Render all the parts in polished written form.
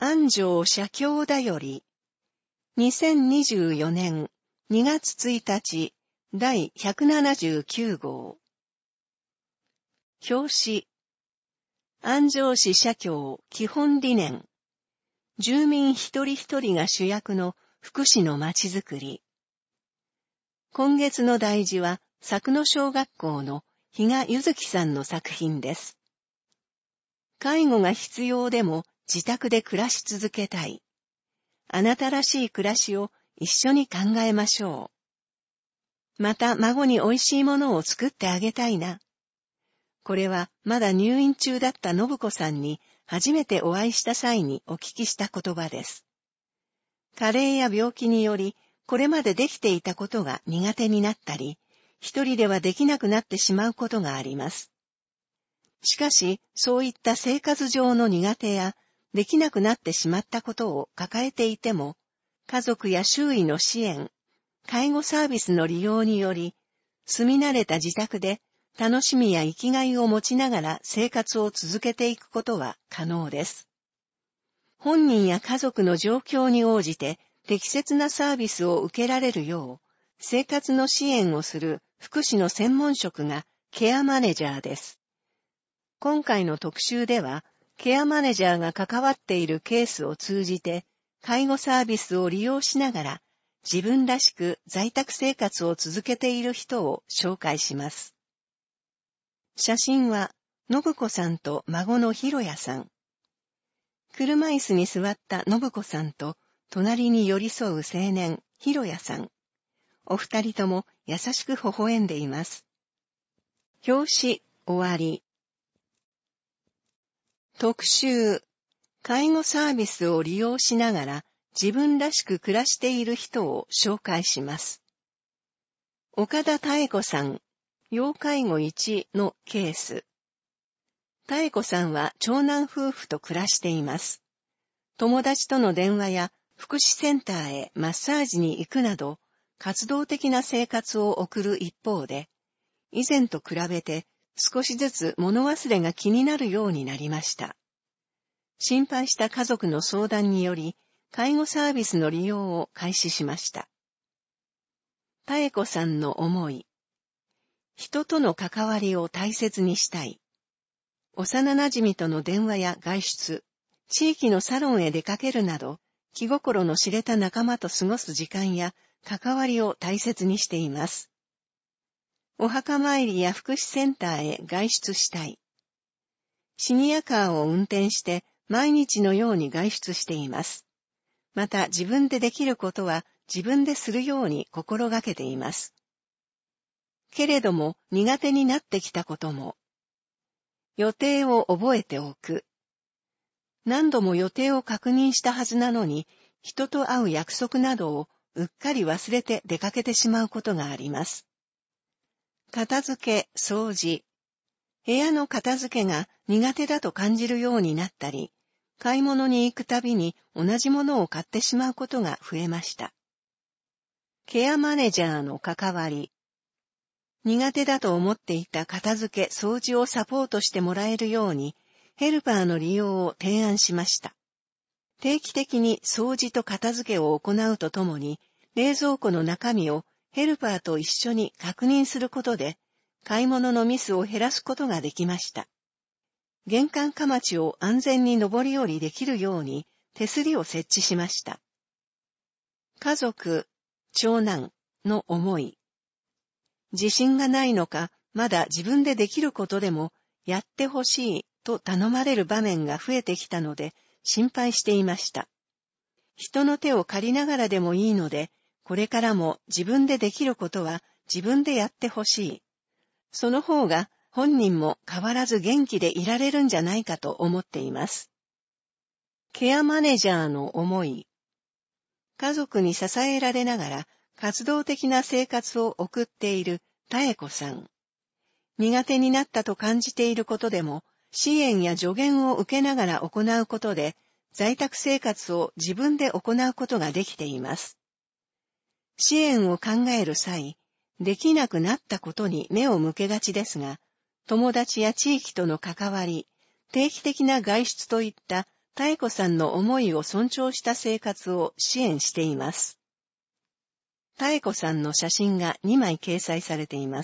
安城社協だより、2024年2月1日第179号。表紙。安城市社協基本理念。住民一人一人が主役の福祉のまちづくり。今月の題字は、佐久野小学校の比嘉ゆずきさんの作品です。介護が必要でも自宅で暮らし続けたい。あなたらしい暮らしを一緒に考えましょう。また孫に美味しいものを作ってあげたいな。これはまだ入院中だった信子さんに初めてお会いした際にお聞きした言葉です。加齢や病気によりこれまでできていたことが苦手になったり、一人ではできなくなってしまうことがあります。しかし、そういった生活上の苦手やできなくなってしまったことを抱えていても、家族や周囲の支援、介護サービスの利用により、住み慣れた自宅で楽しみや生きがいを持ちながら生活を続けていくことは可能です。本人や家族の状況に応じて適切なサービスを受けられるよう、生活の支援をする福祉の専門職がケアマネジャーです。今回の特集では、ケアマネジャーが関わっているケースを通じて、介護サービスを利用しながら、自分らしく在宅生活を続けている人を紹介します。写真は、信子さんと孫のひろやさん。車椅子に座った信子さんと、隣に寄り添う青年、ひろやさん。お二人とも優しく微笑んでいます。表紙、終わり。特集。介護サービスを利用しながら自分らしく暮らしている人を紹介します。岡田妙子さん、要介護1のケース。妙子さんは長男夫婦と暮らしています。友達との電話や福祉センターへマッサージに行くなど、活動的な生活を送る一方で、以前と比べて少しずつ物忘れが気になるようになりました。心配した家族の相談により、介護サービスの利用を開始しました。妙子さんの思い。人との関わりを大切にしたい。幼馴染との電話や外出、地域のサロンへ出かけるなど、気心の知れた仲間と過ごす時間や関わりを大切にしています。お墓参りや福祉センターへ外出したい。シニアカーを運転して毎日のように外出しています。また自分でできることは自分でするように心がけています。けれども苦手になってきたことも。予定を覚えておく。何度も予定を確認したはずなのに、人と会う約束などをうっかり忘れて出かけてしまうことがあります。片付け、掃除。部屋の片付けが苦手だと感じるようになったり、買い物に行くたびに同じものを買ってしまうことが増えました。ケアマネジャーの関わり。苦手だと思っていた片付け、掃除をサポートしてもらえるように、ヘルパーの利用を提案しました。定期的に掃除と片付けを行うとともに、冷蔵庫の中身をヘルパーと一緒に確認することで、買い物のミスを減らすことができました。玄関かまちを安全に上り下りできるように手すりを設置しました。家族、長男の思い。自信がないのか、まだ自分でできることでもやってほしいと頼まれる場面が増えてきたので心配していました。人の手を借りながらでもいいので、これからも自分でできることは自分でやってほしい。その方が本人も変わらず元気でいられるんじゃないかと思っています。ケアマネジャーの思い。家族に支えられながら活動的な生活を送っている妙子さん。苦手になったと感じていることでも、支援や助言を受けながら行うことで、在宅生活を自分で行うことができています。支援を考える際、できなくなったことに目を向けがちですが、友達や地域との関わり、定期的な外出といった妙子さんの思いを尊重した生活を支援しています。妙子さんの写真が2枚掲載されています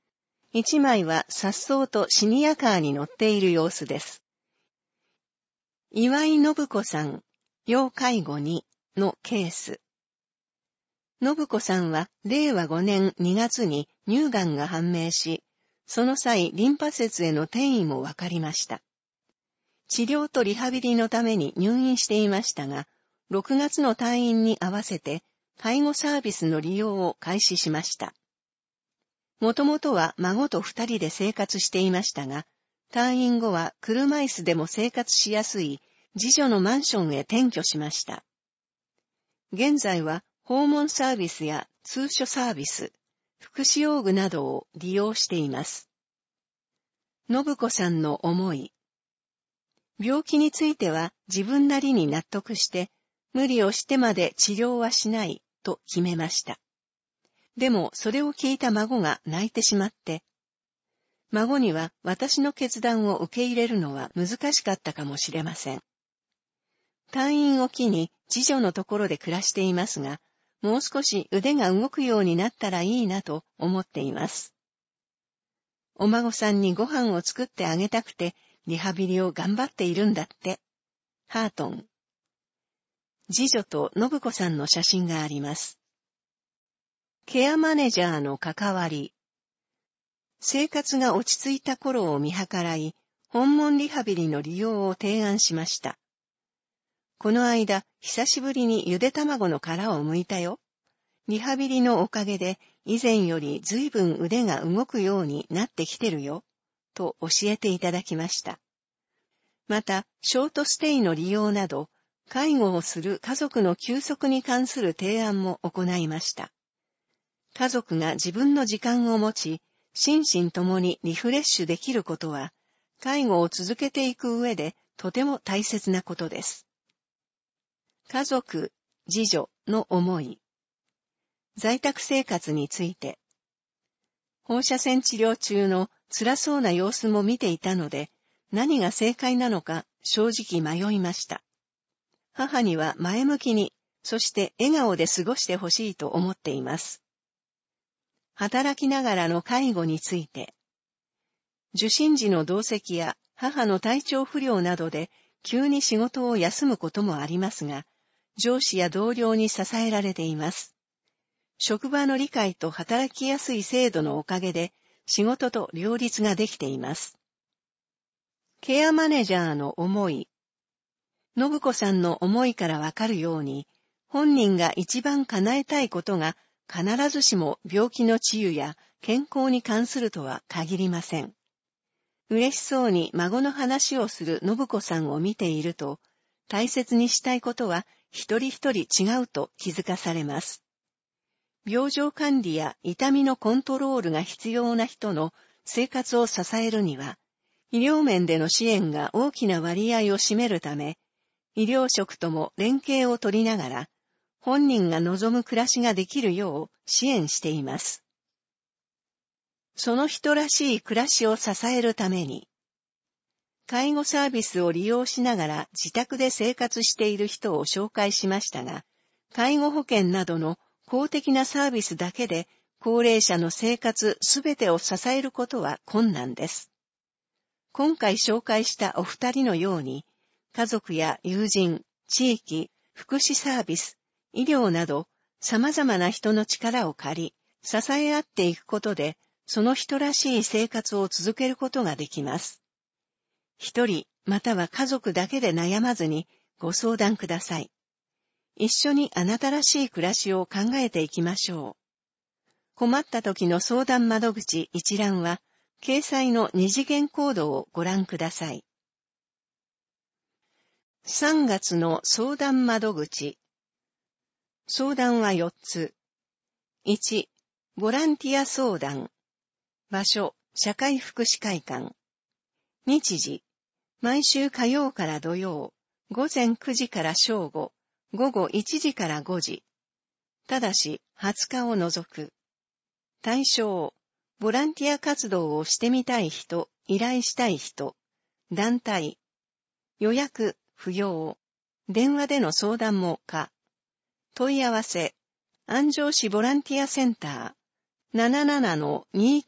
。1枚は颯爽とシニアカーに乗っている様子です。岩井信子さん、要介護2のケース。信子さんは令和5年2月に乳がんが判明し、その際リンパ節への転移も分かりました。治療とリハビリのために入院していましたが、6月の退院に合わせて介護サービスの利用を開始しました。もともとは孫と2人で生活していましたが、退院後は車椅子でも生活しやすい次女のマンションへ転居しました。現在は訪問サービスや通所サービス、福祉用具などを利用しています。信子さんの思い。病気については自分なりに納得して、無理をしてまで治療はしないと決めました。でもそれを聞いた孫が泣いてしまって、孫には私の決断を受け入れるのは難しかったかもしれません。退院を機に次女のところで暮らしていますが、もう少し腕が動くようになったらいいなと思っています。お孫さんにご飯を作ってあげたくてリハビリを頑張っているんだって。ハートン。次女と信子さんの写真があります。ケアマネジャーの関わり。生活が落ち着いた頃を見計らい、訪問リハビリの利用を提案しました。この間、久しぶりにゆで卵の殻を剥いたよ。リハビリのおかげで、以前よりずいぶん腕が動くようになってきてるよ、と教えていただきました。また、ショートステイの利用など、介護をする家族の休息に関する提案も行いました。家族が自分の時間を持ち、心身ともにリフレッシュできることは、介護を続けていく上でとても大切なことです。家族、次女の思い。在宅生活について。放射線治療中の辛そうな様子も見ていたので、何が正解なのか正直迷いました。母には前向きに、そして笑顔で過ごしてほしいと思っています。働きながらの介護について。受診時の同席や母の体調不良などで急に仕事を休むこともありますが、上司や同僚に支えられています。職場の理解と働きやすい制度のおかげで仕事と両立ができています。ケアマネジャーの思い。信子さんの思いからわかるように、本人が一番叶えたいことが必ずしも病気の治癒や健康に関するとは限りません。嬉しそうに孫の話をする信子さんを見ていると、大切にしたいことは一人一人違うと気づかされます。病状管理や痛みのコントロールが必要な人の生活を支えるには、医療面での支援が大きな割合を占めるため、医療職とも連携を取りながら、本人が望む暮らしができるよう支援しています。その人らしい暮らしを支えるために、介護サービスを利用しながら自宅で生活している人を紹介しましたが、介護保険などの公的なサービスだけで高齢者の生活すべてを支えることは困難です。今回紹介したお二人のように、家族や友人、地域、福祉サービス、医療など様々な人の力を借り、支え合っていくことで、その人らしい生活を続けることができます。一人または家族だけで悩まずにご相談ください。一緒にあなたらしい暮らしを考えていきましょう。困った時の相談窓口一覧は、掲載の二次元コードをご覧ください。3月の相談窓口。相談は4つ。1、ボランティア相談。場所、社会福祉会館。日時、毎週火曜から土曜、午前9時から正午、午後1時から5時。ただし、20日を除く。対象、ボランティア活動をしてみたい人、依頼したい人。団体。予約、 不要。電話での相談も可。問い合わせ、安城市ボランティアセンター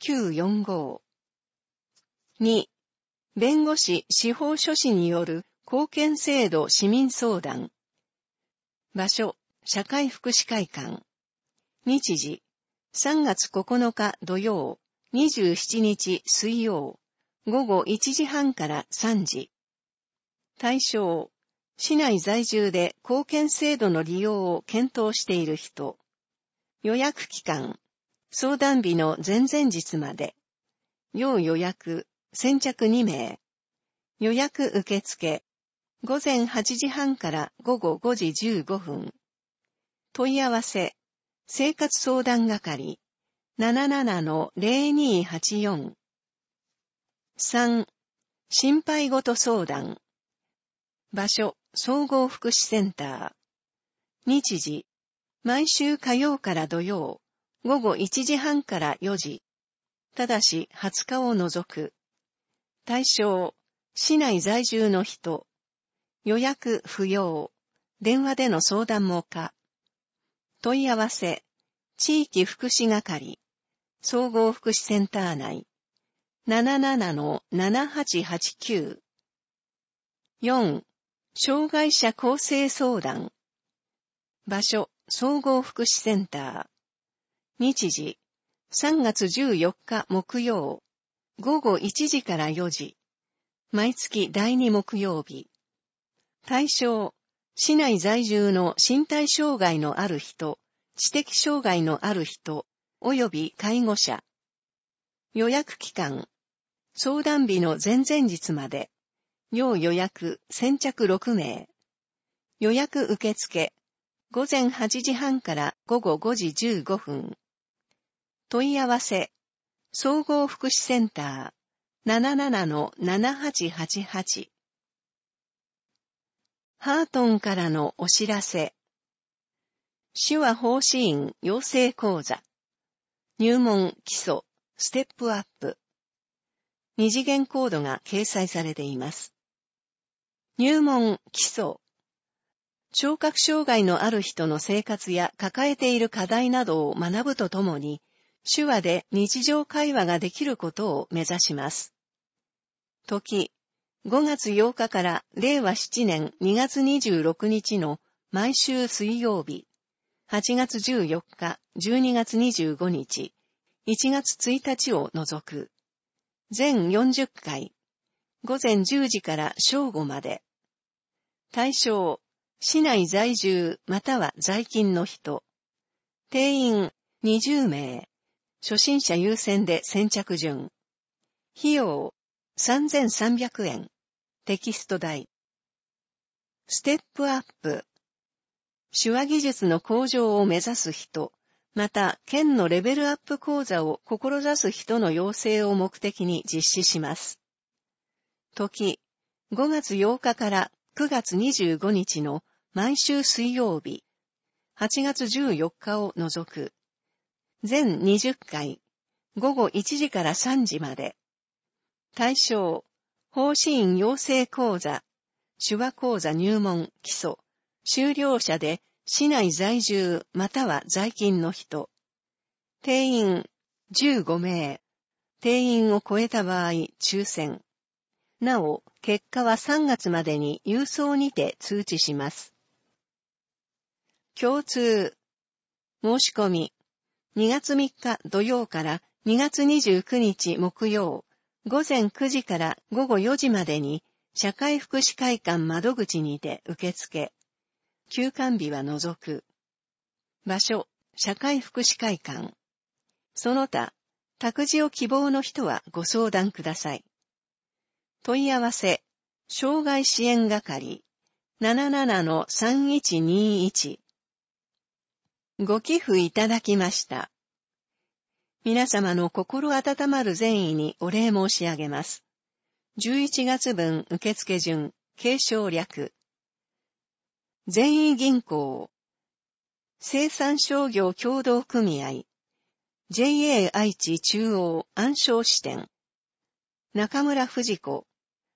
77-2945。2. 弁護士司法書士による公権制度市民相談。場所、社会福祉会館。日時、3月9日土曜、27日水曜、午後1時半から3時。対象、市内在住で公権制度の利用を検討している人。予約期間、相談日の前々日まで。要予約、先着2名。予約受付、午前8時半から午後5時15分。問い合わせ、生活相談係、77-0284。3. 心配ごと相談。場所、総合福祉センター。日時、毎週火曜から土曜、午後1時半から4時。ただし20日を除く。対象、市内在住の人。予約不要。電話での相談も可。問い合わせ、地域福祉係。総合福祉センター内。77-7889。4. 障害者更生相談。場所、総合福祉センター。日時、3月14日木曜、午後1時から4時。毎月第2木曜日。対象、市内在住の身体障害のある人、知的障害のある人、及び介護者。予約期間、相談日の前々日まで。要予約、先着6名。予約受付、午前8時半から午後5時15分。問い合わせ、総合福祉センター 77-7888。ハートンからのお知らせ。手話奉仕員養成講座。入門基礎、ステップアップ。二次元コードが掲載されています。入門基礎。聴覚障害のある人の生活や抱えている課題などを学ぶとともに、手話で日常会話ができることを目指します。時、5月8日から令和7年2月26日の毎週水曜日、8月14日、12月25日、1月1日を除く。全40回。午前10時から正午まで。対象、市内在住または在勤の人。定員20名。初心者優先で先着順。費用3300円。テキスト代。ステップアップ。手話技術の向上を目指す人、また県のレベルアップ講座を志す人の養成を目的に実施します。時、5月8日から9月25日の毎週水曜日、8月14日を除く。全20回、午後1時から3時まで。対象、奉仕員養成講座、手話講座入門基礎、修了者で市内在住または在勤の人。定員15名。定員を超えた場合、抽選。なお、結果は3月までに郵送にて通知します。共通。申し込み。2月3日土曜から2月29日木曜、午前9時から午後4時までに、社会福祉会館窓口にて受付。休館日は除く。場所、社会福祉会館。その他、託児を希望の人はご相談ください。問い合わせ、障害支援係、77-3121。ご寄付いただきました。皆様の心温まる善意にお礼申し上げます。11月分受付順、継承略。善意銀行、生産商業協同組合、JA 愛知中央暗証支店、中村富士子、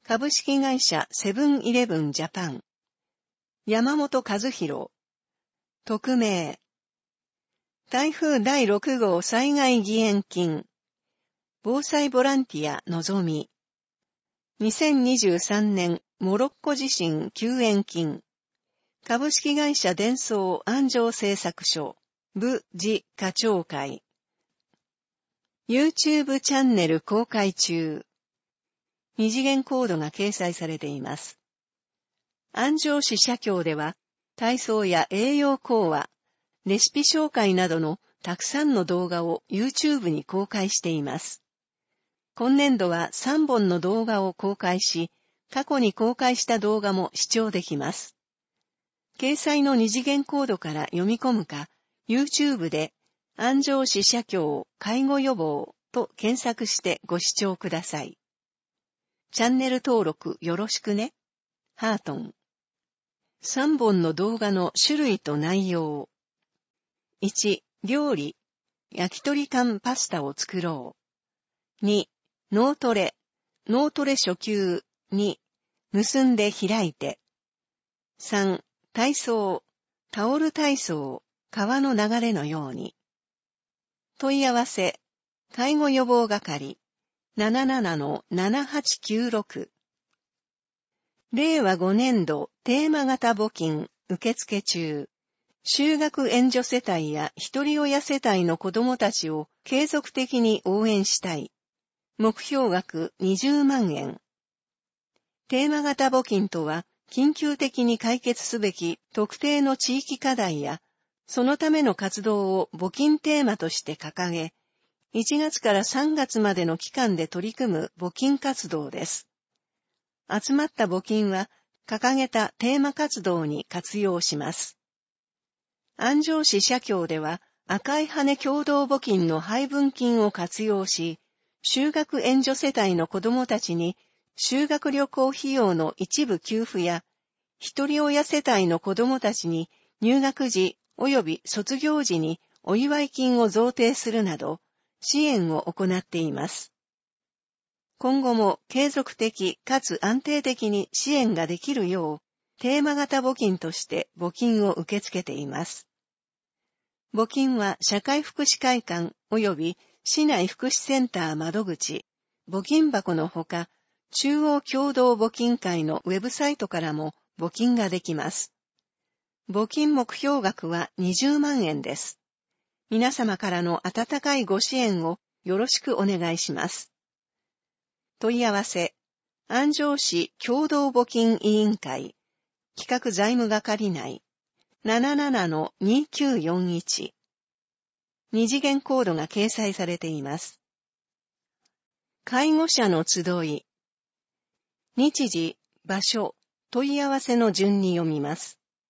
株式会社セブンイレブンジャパン。山本和弘。匿名。台風第6号災害義援金。防災ボランティアのぞみ。2023年モロッコ地震救援金。株式会社電装安城製作所。部次課長会。YouTube チャンネル公開中。二次元コードが掲載されています。安城市社協では、体操や栄養講話、レシピ紹介などのたくさんの動画を YouTube に公開しています。今年度は3本の動画を公開し、過去に公開した動画も視聴できます。掲載の二次元コードから読み込むか、YouTube で安城市社協介護予防と検索してご視聴ください。チャンネル登録よろしくね。ハートン。3本の動画の種類と内容。1、料理。焼き鳥缶パスタを作ろう。2、脳トレ。脳トレ初級。2、結んで開いて。3、体操。タオル体操。川の流れのように。問い合わせ。介護予防係。77-7896。令和5年度テーマ型募金受付中。就学援助世帯や一人親世帯の子どもたちを継続的に応援したい。目標額20万円。テーマ型募金とは、緊急的に解決すべき特定の地域課題や、そのための活動を募金テーマとして掲げ、1月から3月までの期間で取り組む募金活動です。集まった募金は、掲げたテーマ活動に活用します。安城市社協では、赤い羽共同募金の配分金を活用し、就学援助世帯の子どもたちに、修学旅行費用の一部給付や、一人親世帯の子どもたちに入学時及び卒業時にお祝い金を贈呈するなど、支援を行っています。今後も継続的かつ安定的に支援ができるよう、テーマ型募金として募金を受け付けています。募金は社会福祉会館及び市内福祉センター窓口、募金箱のほか、中央共同募金会のウェブサイトからも募金ができます。募金目標額は20万円です。皆様からの温かいご支援をよろしくお願いします。問い合わせ、安城市共同募金委員会、企画財務係内、77-2941。二次元コードが掲載されています。介護者の集い。日時、場所、問い合わせの順に読みます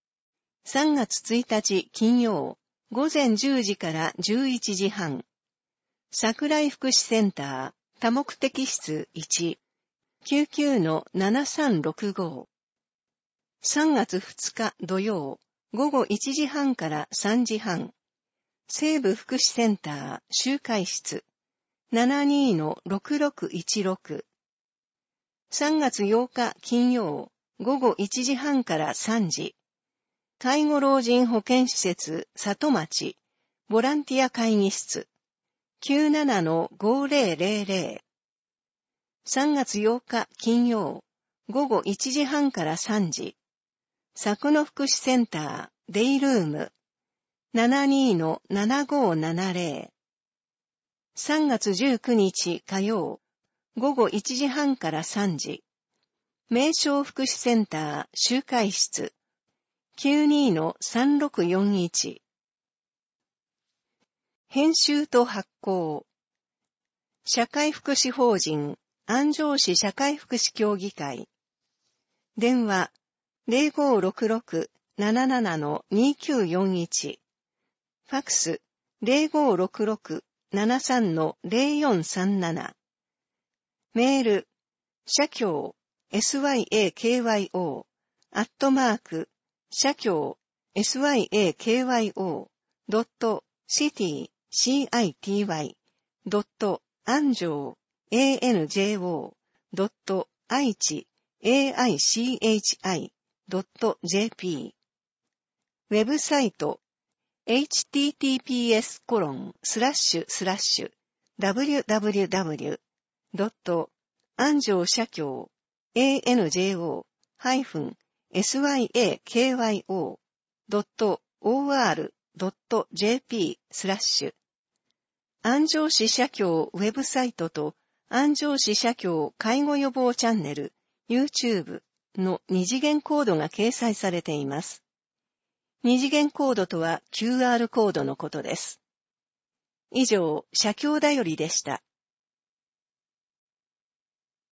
。3月1日金曜、午前10時から11時半。桜井福祉センター、多目的室1、99-7365。3月2日土曜、午後1時半から3時半。西部福祉センター、集会室、72-6616。3月8日金曜、午後1時半から3時。介護老人保健施設、里町、ボランティア会議室、97-5000。3月8日金曜、午後1時半から3時。佐久野福祉センター、デイルーム、72-7570。3月19日火曜、午後1時半から3時。名称福祉センター集会室 92-3641。編集と発行。社会福祉法人安城市社会福祉協議会。電話 0566-77-2941。ファクス 0566-73-0437。メール、社協、SYAKYO、社協、SYAKYO.city、anjo、anjo、 愛知 aichi.jp ウェブサイト https://www. 安城社協 anjo-syakyo.or.jp 安城市社協ウェブサイトと安城市社協介護予防チャンネル YouTube の二次元コードが掲載されています。二次元コードとは QR コードのことです。以上、社協だよりでした。